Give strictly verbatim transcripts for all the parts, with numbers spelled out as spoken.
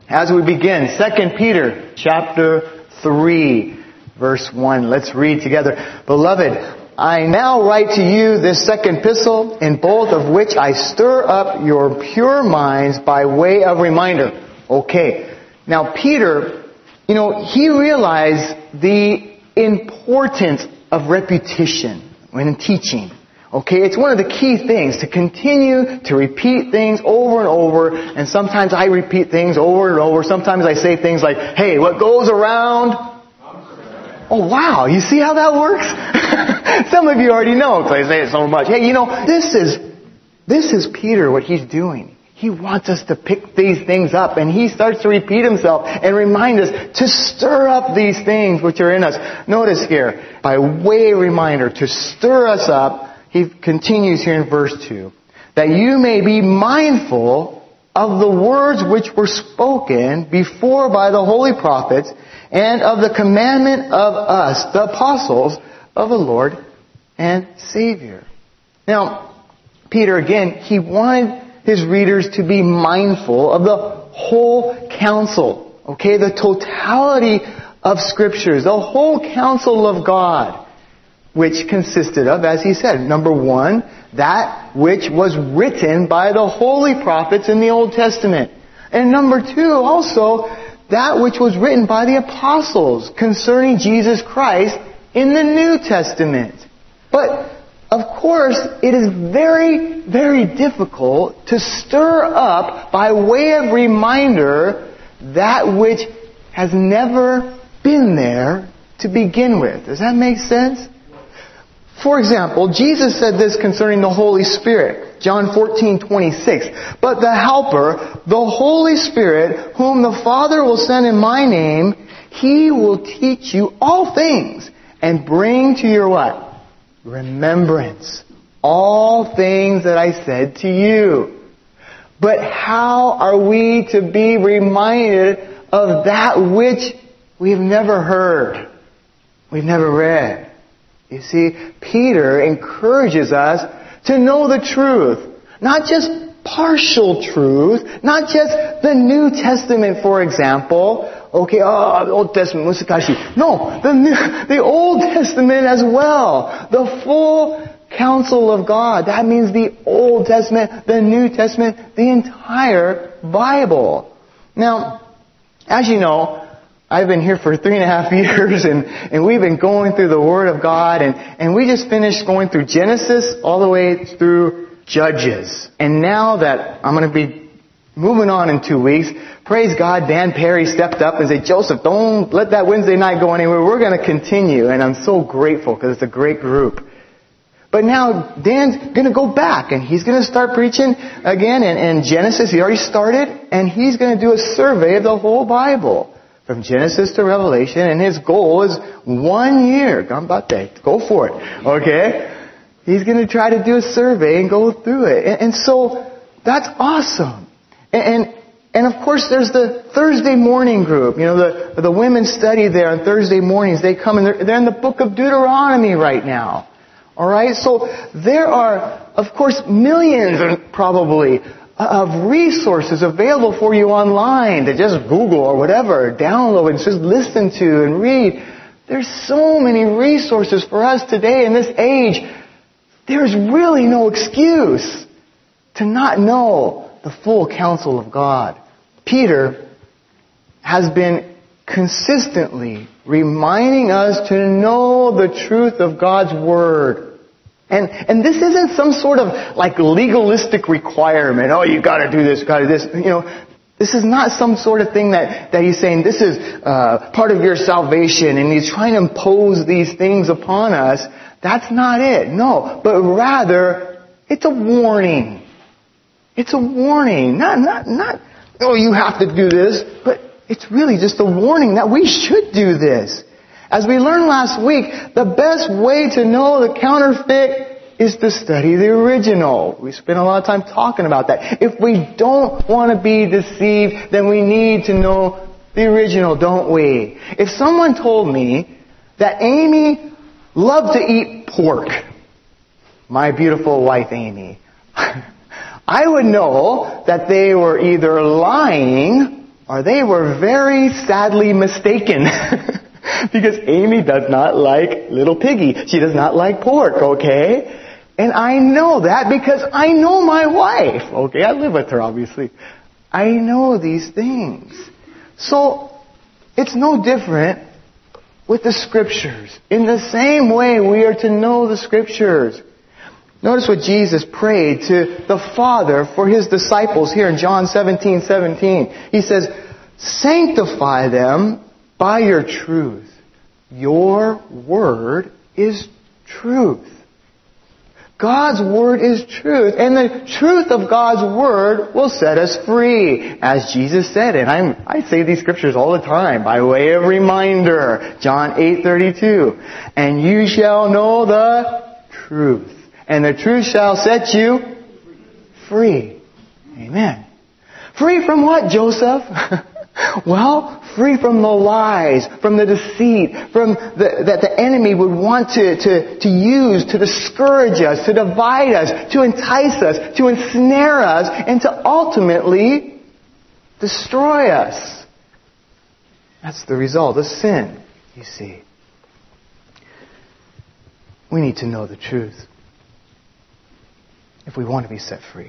as we begin, Second Peter chapter three, verse one. Let's read together. Beloved, I now write to you this second epistle, in both of which I stir up your pure minds by way of reminder. Okay. Now Peter, you know, he realized the importance of repetition when teaching. Okay, it's one of the key things to continue to repeat things over and over, and sometimes I repeat things over and over. Sometimes I say things like, hey, what goes around? Oh wow, you see how that works? Some of you already know because I say it so much. Hey, you know, this is, this is Peter, what he's doing. He wants us to pick these things up, and he starts to repeat himself and remind us to stir up these things which are in us. Notice here, by way of reminder, to stir us up, he continues here in verse two, that you may be mindful of the words which were spoken before by the holy prophets, and of the commandment of us, the apostles of the Lord and Savior. Now, Peter, again, he wanted his readers to be mindful of the whole counsel, okay, the totality of Scriptures, the whole counsel of God, which consisted of, as he said, number one, that which was written by the holy prophets in the Old Testament. And number two, also, that which was written by the apostles concerning Jesus Christ in the New Testament. But, of course, it is very, very difficult to stir up, by way of reminder, that which has never been there to begin with. Does that make sense? For example, Jesus said this concerning the Holy Spirit. John fourteen twenty-six. But the Helper, the Holy Spirit, whom the Father will send in my name, He will teach you all things and bring to your what? Remembrance. All things that I said to you. But how are we to be reminded of that which we've never heard, we've never read? You see, Peter encourages us to know the truth. Not just partial truth. Not just the New Testament, for example. Okay, oh, the Old Testament, musikashi. No, the, New, the Old Testament as well. The full counsel of God. That means the Old Testament, the New Testament, the entire Bible. Now, as you know, I've been here for three and a half years, and, and we've been going through the Word of God, and, and we just finished going through Genesis all the way through Judges. And now that I'm going to be moving on in two weeks, praise God, Dan Perry stepped up and said, Joseph, don't let that Wednesday night go anywhere. We're going to continue. And I'm so grateful because it's a great group. But now Dan's going to go back, and he's going to start preaching again in, in Genesis. He already started, and he's going to do a survey of the whole Bible. From Genesis to Revelation, and his goal is one year. Ganbatte. Go for it. Okay? He's going to try to do a survey and go through it. And, and so, that's awesome. And, and, and of course, there's the Thursday morning group. You know, the, the women study there on Thursday mornings. They come and they're, they're in the book of Deuteronomy right now. Alright? So, there are, of course, millions probably of resources available for you online to just Google or whatever, download and just listen to and read. There's so many resources for us today in this age. There's really no excuse to not know the full counsel of God. Peter has been consistently reminding us to know the truth of God's Word. And and this isn't some sort of like legalistic requirement. Oh, you got to do this, got to do this. You know, this is not some sort of thing that, that he's saying this is uh, part of your salvation, and he's trying to impose these things upon us. That's not it. No, but rather it's a warning. It's a warning. Not not not. Oh, you have to do this, but it's really just a warning that we should do this. As we learned last week, the best way to know the counterfeit is to study the original. We spent a lot of time talking about that. If we don't want to be deceived, then we need to know the original, don't we? If someone told me that Amy loved to eat pork, my beautiful wife Amy, I would know that they were either lying or they were very sadly mistaken. Because Amy does not like little piggy. She does not like pork, okay? And I know that because I know my wife, okay? I live with her, obviously. I know these things. So, it's no different with the Scriptures. In the same way, we are to know the Scriptures. Notice what Jesus prayed to the Father for His disciples here in John seventeen seventeen. He says, sanctify them by your truth. Your word is truth. God's word is truth. And the truth of God's word will set us free. As Jesus said, and I'm, I say these scriptures all the time by way of reminder. John eight thirty-two. And you shall know the truth. And the truth shall set you free. Amen. Free from what, Joseph? Well, free from the lies, from the deceit, from the, that the enemy would want to, to, to use to discourage us, to divide us, to entice us, to ensnare us, and to ultimately destroy us. That's the result of sin, you see. We need to know the truth if we want to be set free.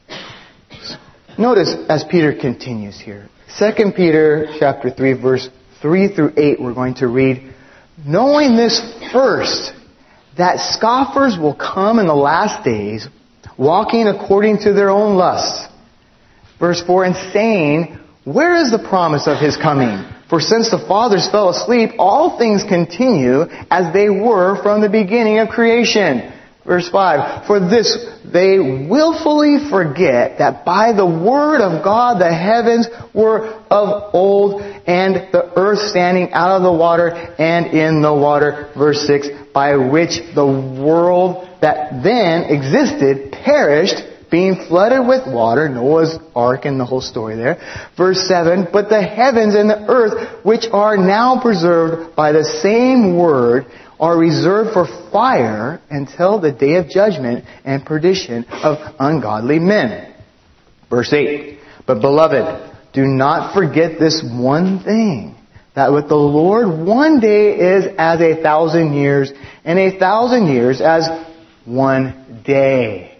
Notice as Peter continues here. Second Peter chapter three, verse three through eight, we're going to read, knowing this first, that scoffers will come in the last days, walking according to their own lusts. Verse four, and saying, where is the promise of His coming? For since the fathers fell asleep, all things continue as they were from the beginning of creation. Verse five, for this they willfully forget that by the word of God the heavens were of old, and the earth standing out of the water and in the water. Verse six, by which the world that then existed perished, being flooded with water, Noah's ark and the whole story there. Verse seven, but the heavens and the earth, which are now preserved by the same word, are reserved for fire until the day of judgment and perdition of ungodly men. Verse eight, but beloved, do not forget this one thing, that with the Lord one day is as a thousand years, and a thousand years as one day.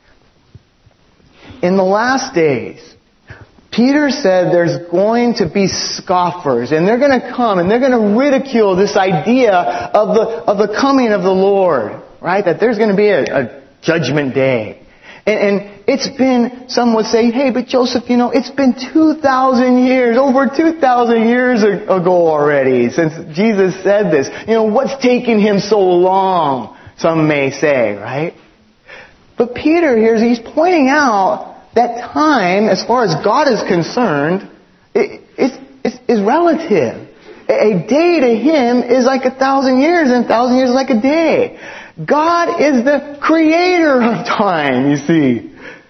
In the last days, Peter said there's going to be scoffers, and they're going to come and they're going to ridicule this idea of the of the coming of the Lord, right? That there's going to be a, a judgment day. And, and it's been, some would say, hey, but Joseph, you know, it's been two thousand years, over two thousand years ago already since Jesus said this. You know, what's taking Him so long? Some may say, right? But Peter here, he's pointing out that time, as far as God is concerned, it, it's, it's, is relative. A day to Him is like a thousand years, and a thousand years is like a day. God is the creator of time, you see.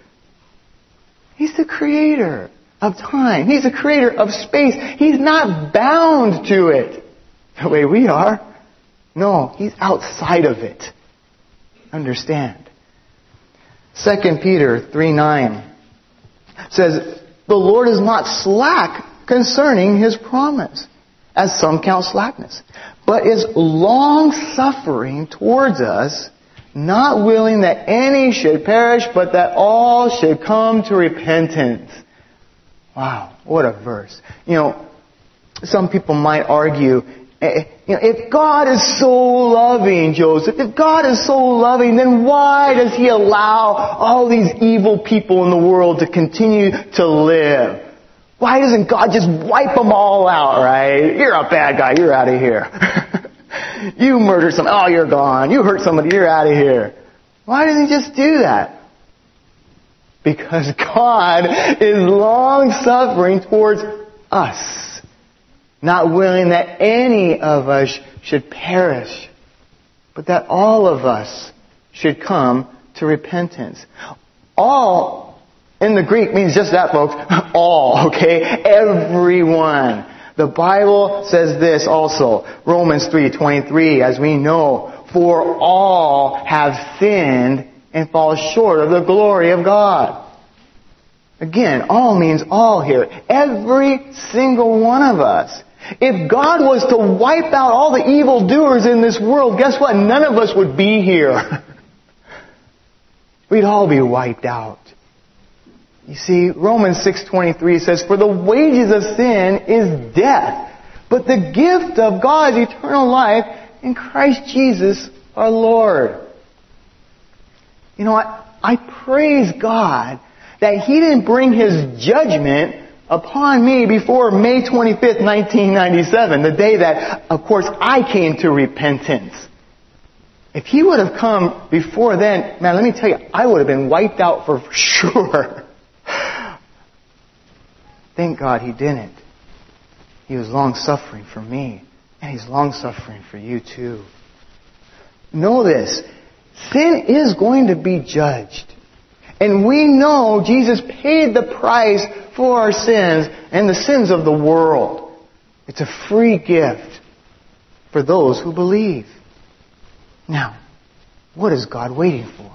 He's the creator of time. He's the creator of space. He's not bound to it the way we are. No, He's outside of it. Understand. Second Peter three nine says, the Lord is not slack concerning His promise, as some count slackness, but is long-suffering towards us, not willing that any should perish, but that all should come to repentance. Wow, what a verse. You know, some people might argue, you know, if God is so loving, Joseph, if God is so loving, then why does He allow all these evil people in the world to continue to live? Why doesn't God just wipe them all out, right? You're a bad guy, you're out of here. You murdered someone, oh, you're gone. You hurt somebody, you're out of here. Why doesn't He just do that? Because God is long-suffering towards us, not willing that any of us should perish, but that all of us should come to repentance. All, in the Greek, means just that, folks. All, okay? Everyone. The Bible says this also. Romans three twenty-three, as we know, for all have sinned and fall short of the glory of God. Again, all means all here. Every single one of us. If God was to wipe out all the evildoers in this world, guess what? None of us would be here. We'd all be wiped out. You see, Romans six twenty-three says, "For the wages of sin is death, but the gift of God is eternal life in Christ Jesus our Lord." You know, I, I praise God that He didn't bring His judgment upon me before May twenty-fifth, nineteen ninety-seven, the day that, of course, I came to repentance. If He would have come before then, man, let me tell you, I would have been wiped out for sure. Thank God He didn't. He was long-suffering for me, and He's long-suffering for you too. Know this, sin is going to be judged. And we know Jesus paid the price for our sins and the sins of the world. It's a free gift for those who believe. Now, what is God waiting for?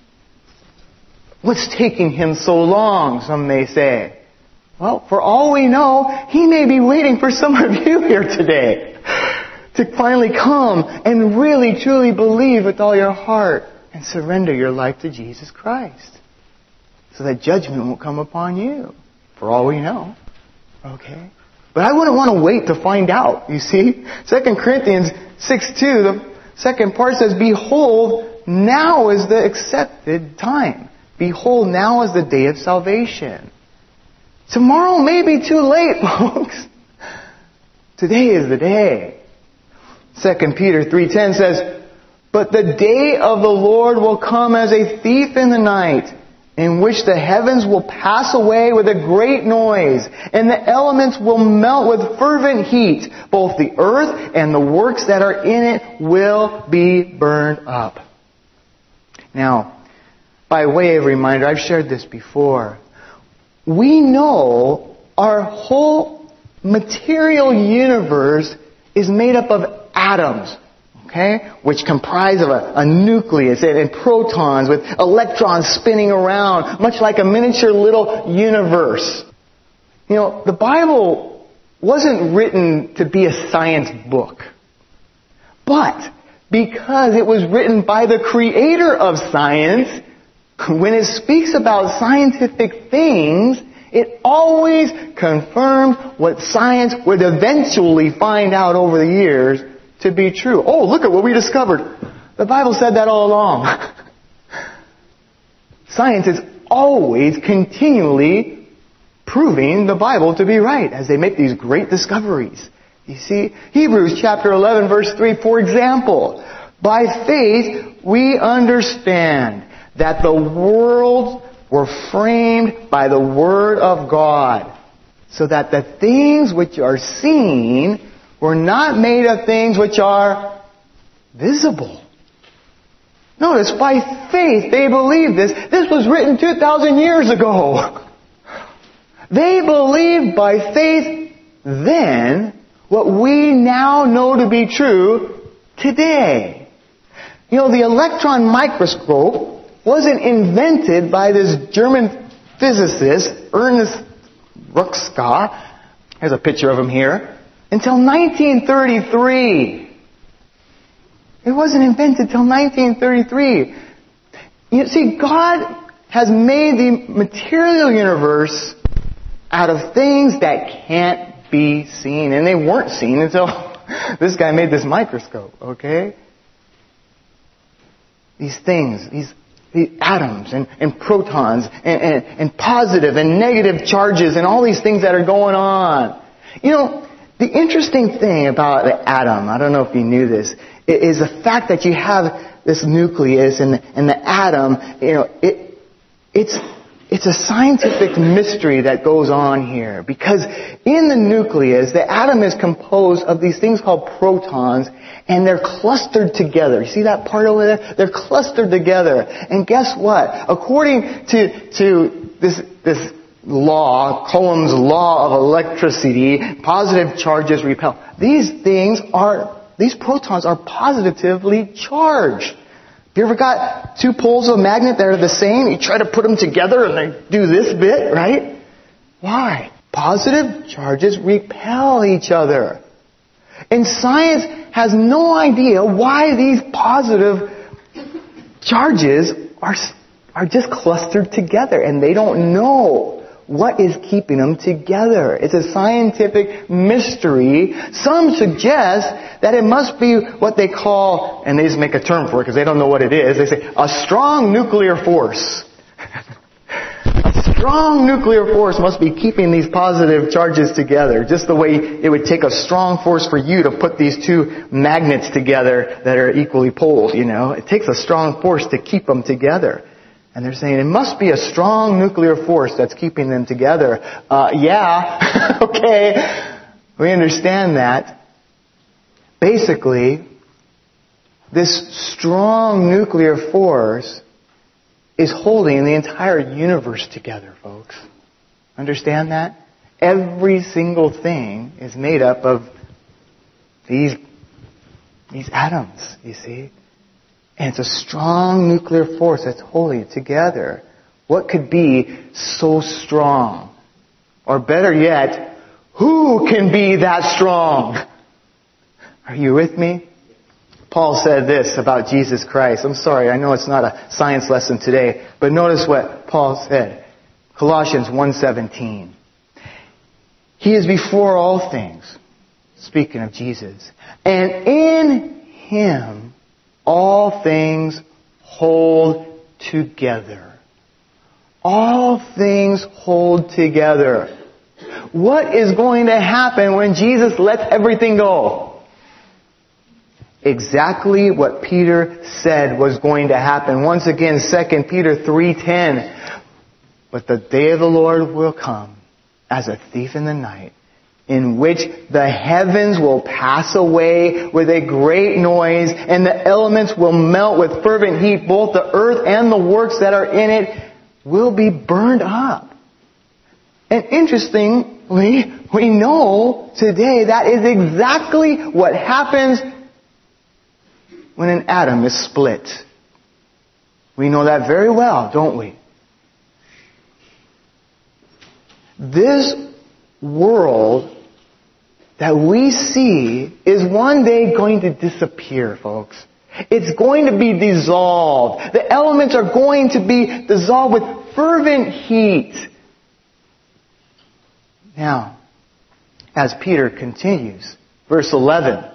What's taking Him so long, some may say? Well, for all we know, He may be waiting for some of you here today to finally come and really, truly believe with all your heart and surrender your life to Jesus Christ, so that judgment won't come upon you, for all we know. Okay? But I wouldn't want to wait to find out, you see. Second Corinthians six two, the second part says, "Behold, now is the accepted time. Behold, now is the day of salvation." Tomorrow may be too late, folks. Today is the day. Second Peter three ten says, "But the day of the Lord will come as a thief in the night, in which the heavens will pass away with a great noise, and the elements will melt with fervent heat. Both the earth and the works that are in it will be burned up." Now, by way of reminder, I've shared this before. We know our whole material universe is made up of atoms. Okay? Which comprise of a, a nucleus and, and protons with electrons spinning around, much like a miniature little universe. You know, the Bible wasn't written to be a science book. But because it was written by the creator of science, when it speaks about scientific things, it always confirms what science would eventually find out over the years to be true. Oh, look at what we discovered. The Bible said that all along. Science is always continually proving the Bible to be right as they make these great discoveries. You see, Hebrews chapter eleven verse three, for example, "By faith we understand that the worlds were framed by the word of God, so that the things which are seen were not made of things which are visible." Notice, by faith they believed this. This was written two thousand years ago. They believed by faith then what we now know to be true today. You know, the electron microscope wasn't invented by this German physicist, Ernest Rutschka. Here's a picture of him here. Until nineteen thirty-three. It wasn't invented until nineteen thirty-three. You see, God has made the material universe out of things that can't be seen. And they weren't seen until this guy made this microscope, okay? These things, these the atoms and, and protons and, and, and positive and negative charges and all these things that are going on. You know, the interesting thing about the atom, I don't know if you knew this, is the fact that you have this nucleus and, and the atom, you know, it, it's, it's a scientific mystery that goes on here. Because in the nucleus, the atom is composed of these things called protons, and they're clustered together. You see that part over there? They're clustered together. And guess what? According to, to this, this law, Coulomb's law of electricity, positive charges repel. These things are, these protons are positively charged. Have you ever got two poles of a magnet that are the same? You try to put them together and they do this bit, right? Why? Positive charges repel each other. And science has no idea why these positive charges are, are just clustered together, and they don't know what is keeping them together. It's a scientific mystery. Some suggest that it must be what they call, and they just make a term for it because they don't know what it is, they say a strong nuclear force. A strong nuclear force must be keeping these positive charges together, just the way it would take a strong force for you to put these two magnets together that are equally poled, you know. It takes a strong force to keep them together. And they're saying it must be a strong nuclear force that's keeping them together. Uh, yeah, okay, we understand that. Basically, this strong nuclear force is holding the entire universe together, folks. Understand that? Every single thing is made up of these, these atoms, you see? And it's a strong nuclear force that's holding it together. What could be so strong? Or better yet, who can be that strong? Are you with me? Paul said this about Jesus Christ. I'm sorry, I know it's not a science lesson today, but notice what Paul said. Colossians one seventeen. He is before all things, speaking of Jesus, and in Him all things hold together. All things hold together. What is going to happen when Jesus lets everything go? Exactly what Peter said was going to happen. Once again, Second Peter three ten. But the day of the Lord will come as a thief in the night, in which the heavens will pass away with a great noise, and the elements will melt with fervent heat. Both the earth and the works that are in it will be burned up. And interestingly, we know today that is exactly what happens when an atom is split. We know that very well, don't we? This world that we see is one day going to disappear, folks. It's going to be dissolved. The elements are going to be dissolved with fervent heat. Now, as Peter continues, verse eleven,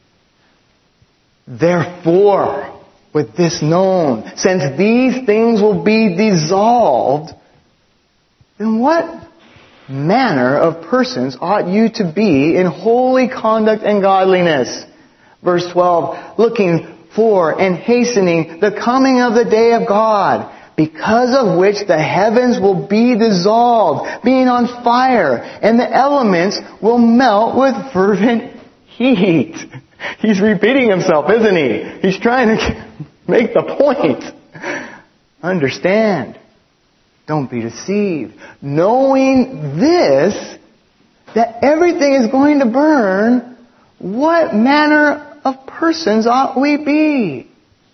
therefore, with this known, since these things will be dissolved, then what manner of persons ought you to be in holy conduct and godliness? Verse twelve, looking for and hastening the coming of the day of God, because of which the heavens will be dissolved, being on fire, and the elements will melt with fervent heat. He's repeating himself, isn't he? He's trying to make the point. Understand. Don't be deceived. Knowing this, that everything is going to burn, what manner of persons ought we be?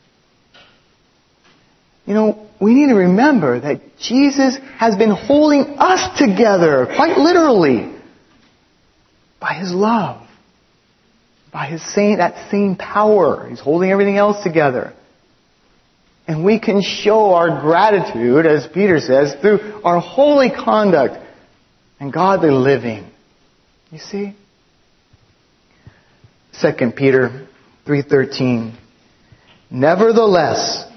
You know, we need to remember that Jesus has been holding us together, quite literally, by His love. By His same, that same power. He's holding everything else together. And we can show our gratitude, as Peter says, through our holy conduct and godly living. You see? Second Peter three thirteen. Nevertheless,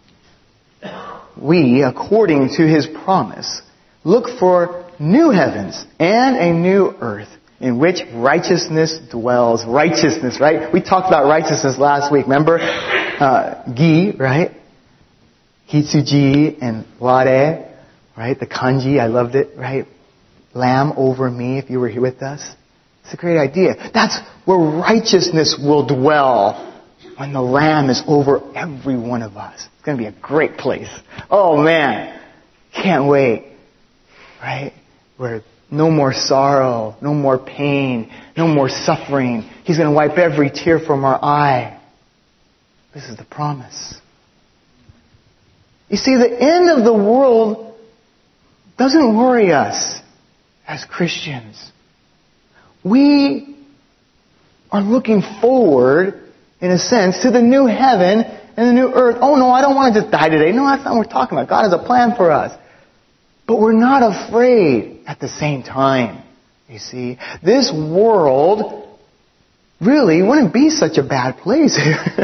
we, according to His promise, look for new heavens and a new earth, in which righteousness dwells. Righteousness, right? We talked about righteousness last week. Remember? Uh, gi, right? Hitsuji and ware, right? The kanji, I loved it, right? Lamb over me, if you were here with us. It's a great idea. That's where righteousness will dwell when the Lamb is over every one of us. It's going to be a great place. Oh man, can't wait, right? Where no more sorrow, no more pain, no more suffering. He's going to wipe every tear from our eye. This is the promise. You see, the end of the world doesn't worry us as Christians. We are looking forward, in a sense, to the new heaven and the new earth. Oh no, I don't want to just die today. No, that's not what we're talking about. God has a plan for us. But we're not afraid at the same time. You see, this world really wouldn't be such a bad place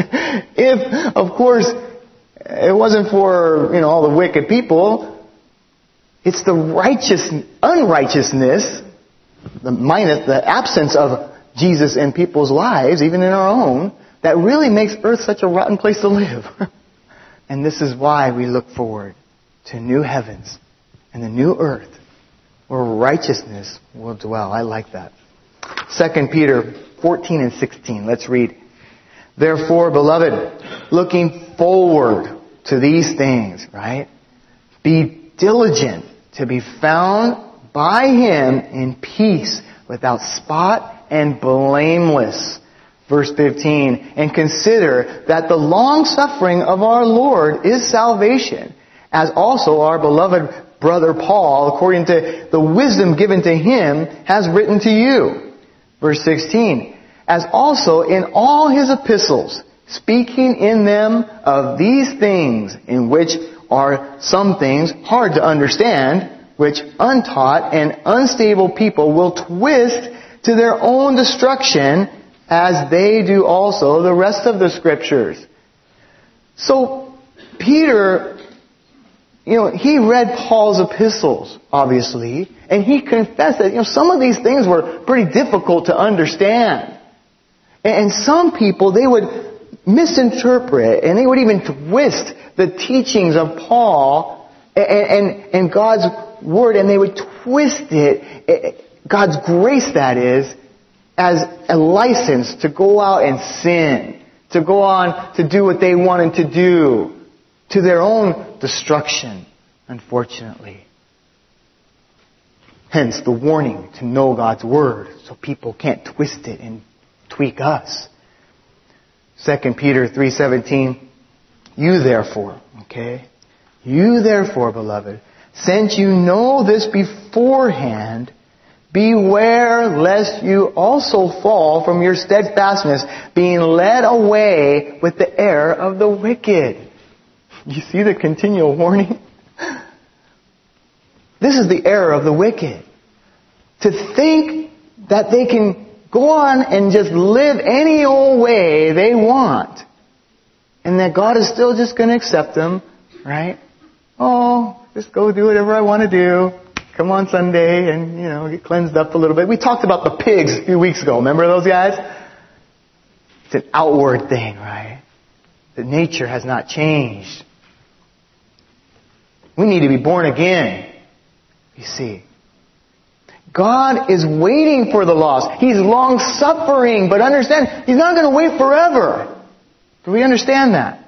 if, of course, it wasn't for, you know, all the wicked people. It's the righteous, unrighteousness, the minus, the absence of Jesus in people's lives, even in our own, that really makes earth such a rotten place to live. And this is why we look forward to new heavens and the new earth where righteousness will dwell. I like that. Second Peter fourteen and sixteen. Let's read. Therefore, beloved, looking forward to these things, right? Be diligent to be found by Him in peace, without spot and blameless. Verse fifteen, and consider that the long suffering of our Lord is salvation, as also our beloved brother Paul, according to the wisdom given to him, has written to you. Verse sixteen, as also in all his epistles, speaking in them of these things, in which are some things hard to understand, which untaught and unstable people will twist to their own destruction, as they do also the rest of the Scriptures. So, Peter, you know, he read Paul's epistles, obviously, and he confessed that, you know, some of these things were pretty difficult to understand. And some people, they would misinterpret, and they would even twist the teachings of Paul and, and, and God's Word, and they would twist it, God's grace that is, as a license to go out and sin, to go on to do what they wanted to do, to their own destruction, unfortunately. Hence the warning to know God's Word, so people can't twist it and tweak us. Second Peter three seventeen, you therefore, okay, you therefore, beloved, since you know this beforehand, beware lest you also fall from your steadfastness, being led away with the error of the wicked. You see the continual warning? This is the error of the wicked. To think that they can go on and just live any old way they want, and that God is still just going to accept them, right? Oh, just go do whatever I want to do. Come on Sunday and, you know, get cleansed up a little bit. We talked about the pigs a few weeks ago. Remember those guys? It's an outward thing, right? The nature has not changed. We need to be born again, you see. God is waiting for the lost. He's long-suffering, but understand, He's not going to wait forever. Do we understand that?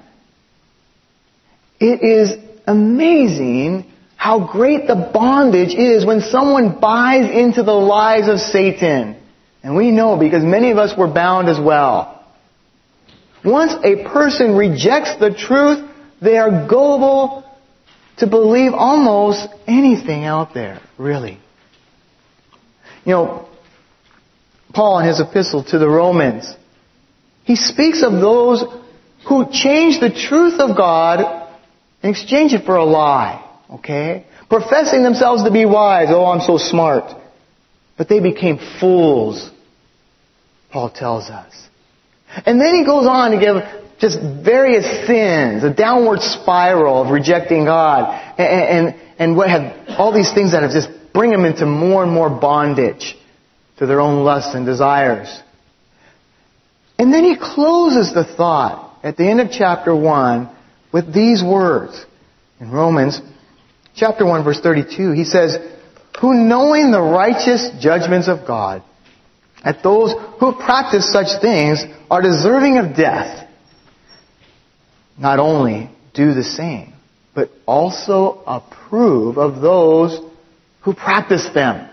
It is amazing how great the bondage is when someone buys into the lies of Satan. And we know because many of us were bound as well. Once a person rejects the truth, they are gullible to believe almost anything out there, really. You know, Paul in his epistle to the Romans, he speaks of those who change the truth of God and exchange it for a lie. Okay? Professing themselves to be wise. Oh, I'm so smart. But they became fools, Paul tells us. And then he goes on to give just various sins, a downward spiral of rejecting God, and, and, and what have all these things that have just bring them into more and more bondage to their own lusts and desires. And then he closes the thought at the end of chapter one with these words. In Romans chapter one, verse thirty-two, he says, who knowing the righteous judgments of God, that those who practice such things are deserving of death, not only do the same, but also approve of those who practice them.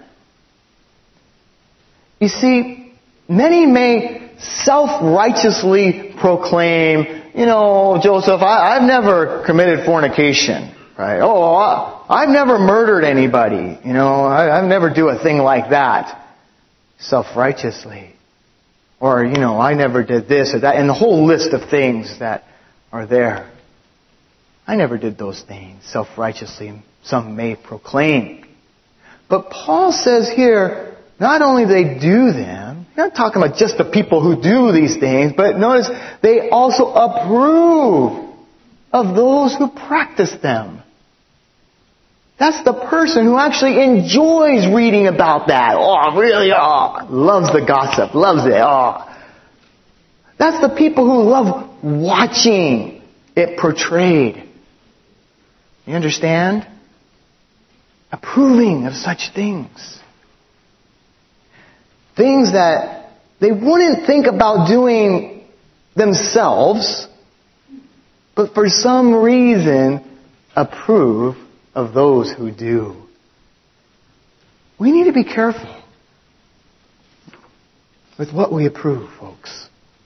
You see, many may self-righteously proclaim you know, Joseph, I, I've never committed fornication, right? Oh, I, I've never murdered anybody, you know, I, I've never do a thing like that, self-righteously. Or, you know, I never did this or that, and the whole list of things that are there. I never did those things, self-righteously, some may proclaim. But Paul says here, not only they do them, he's not talking about just the people who do these things, but notice they also approve of those who practice them. That's the person who actually enjoys reading about that. Oh, really? Oh, loves the gossip, loves it. Oh. That's the people who love watching it portrayed. You understand? Approving of such things. Things that they wouldn't think about doing themselves, but for some reason approve of those who do. We need to be careful with what we approve, folks.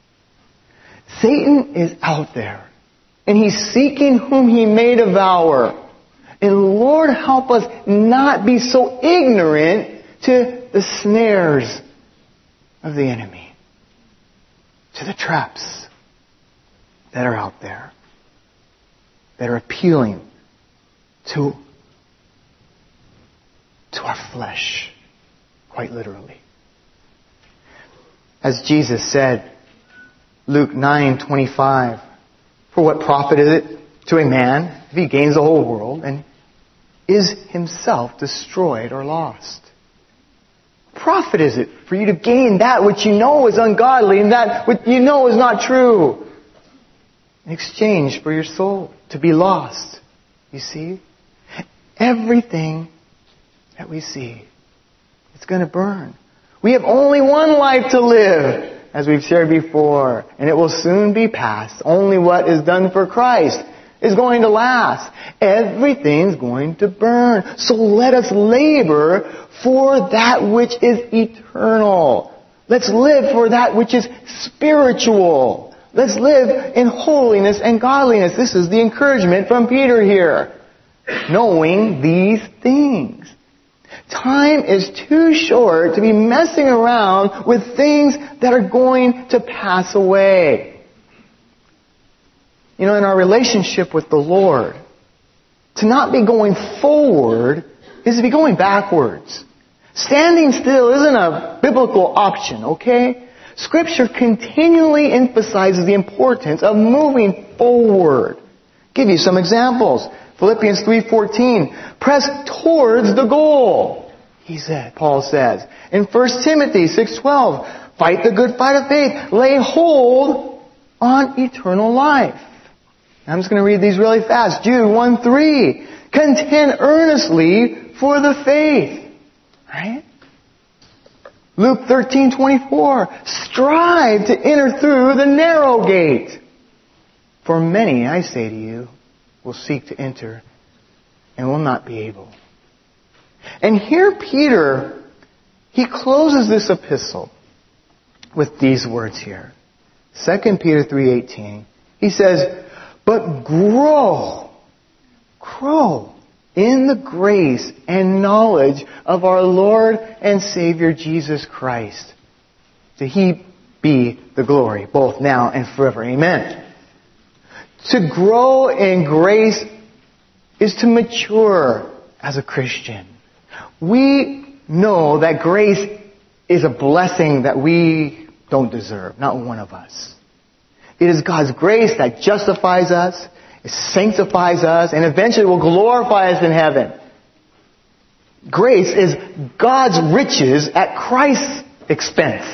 Satan is out there, and he's seeking whom he may devour. And Lord, help us not be so ignorant to the snares of the enemy, to the traps that are out there, that are appealing to, to our flesh, quite literally. As Jesus said, Luke nine twenty-five, for what profit is it to a man if he gains the whole world and is himself destroyed or lost? What profit is it for you to gain that which you know is ungodly and that which you know is not true in exchange for your soul to be lost? You see? Everything that we see, it's going to burn. We have only one life to live, as we've shared before, and it will soon be past. Only what is done for Christ is going to last. Everything's going to burn. So let us labor for that which is eternal. Let's live for that which is spiritual. Let's live in holiness and godliness. This is the encouragement from Peter here. Knowing these things. Time is too short to be messing around with things that are going to pass away. You know, in our relationship with the Lord, to not be going forward is to be going backwards. Standing still isn't a biblical option, okay? Scripture continually emphasizes the importance of moving forward. I'll give you some examples. Philippians three fourteen, press towards the goal, he said, Paul says. In First Timothy six twelve, fight the good fight of faith, lay hold on eternal life. I'm just going to read these really fast. Jude one three, contend earnestly for the faith. Right? Luke thirteen twenty-four, strive to enter through the narrow gate. For many, I say to you, will seek to enter and will not be able. And here Peter, he closes this epistle with these words here. Second Peter three eighteen. He says, but grow, grow in the grace and knowledge of our Lord and Savior Jesus Christ. To He be the glory, both now and forever. Amen. To grow in grace is to mature as a Christian. We know that grace is a blessing that we don't deserve, not one of us. It is God's grace that justifies us, it sanctifies us, and eventually will glorify us in heaven. Grace is God's riches at Christ's expense.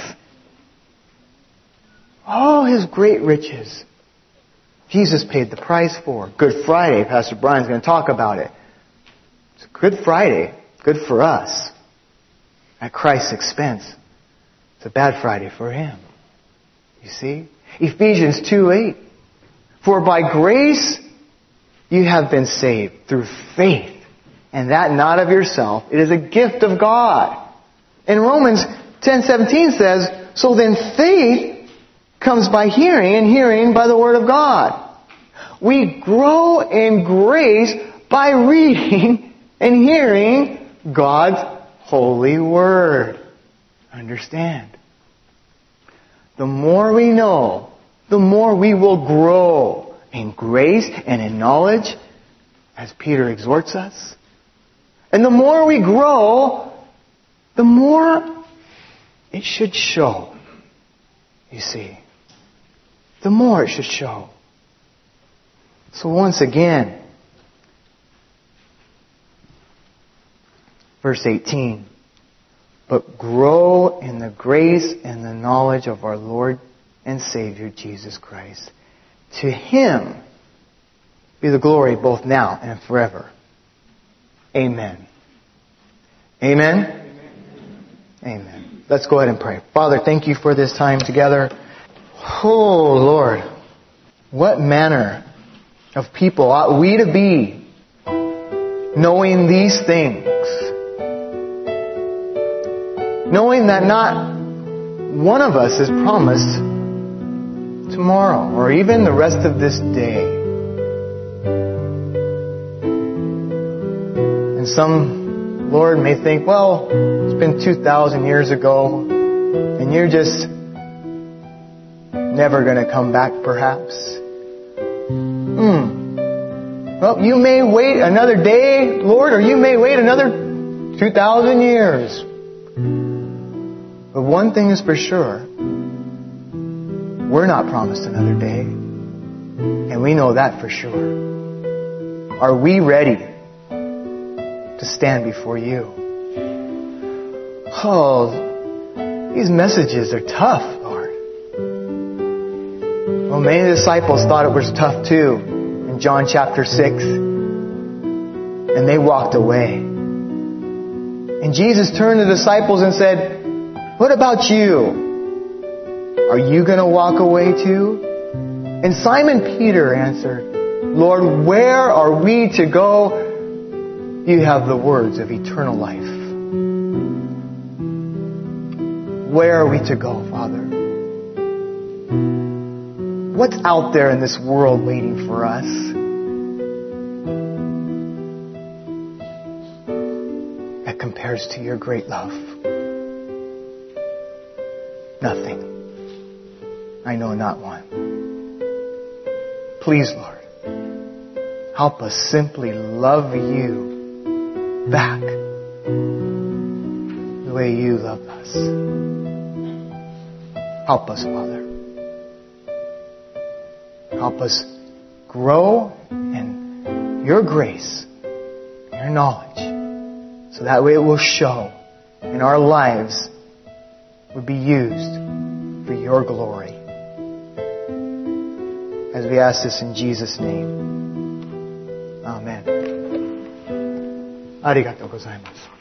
All His great riches, Jesus paid the price for. Good Friday, Pastor Brian's going to talk about it. It's Good Friday, good for us, at Christ's expense. It's a bad Friday for Him. You see? Ephesians two eight. For by grace you have been saved through faith, and that not of yourself. It is a gift of God. And Romans ten seventeen says, so then faith comes by hearing, and hearing by the Word of God. We grow in grace by reading and hearing God's holy Word. Understand? The more we know, the more we will grow in grace and in knowledge, as Peter exhorts us. And the more we grow, the more it should show. You see, the more it should show. So once again, verse eighteen, but grow in the grace and the knowledge of our Lord and Savior Jesus Christ. To Him be the glory both now and forever. Amen. Amen? Amen. Amen. Let's go ahead and pray. Father, thank you for this time together. Oh, Lord, what manner of people ought we to be knowing these things? Knowing that not one of us is promised tomorrow or even the rest of this day. And some, Lord, may think, well, it's been two thousand years ago and you're just never going to come back perhaps. Hmm. Well, you may wait another day, Lord, or you may wait another two thousand years. But one thing is for sure. We're not promised another day. And we know that for sure. Are we ready to stand before you? Oh, these messages are tough, Lord. Well, many of the disciples thought it was tough too in John chapter six. And they walked away. And Jesus turned to the disciples and said, what about you? Are you going to walk away too? And Simon Peter answered, Lord, where are we to go? You have the words of eternal life. Where are we to go, Father? What's out there in this world waiting for us? That compares to your great love. Nothing. I know not one. Please, Lord, help us simply love you back the way you love us. Help us, Father. Help us grow in your grace, your knowledge, so that way it will show in our lives would be used for your glory. As we ask this in Jesus' name. Amen. ありがとうございます。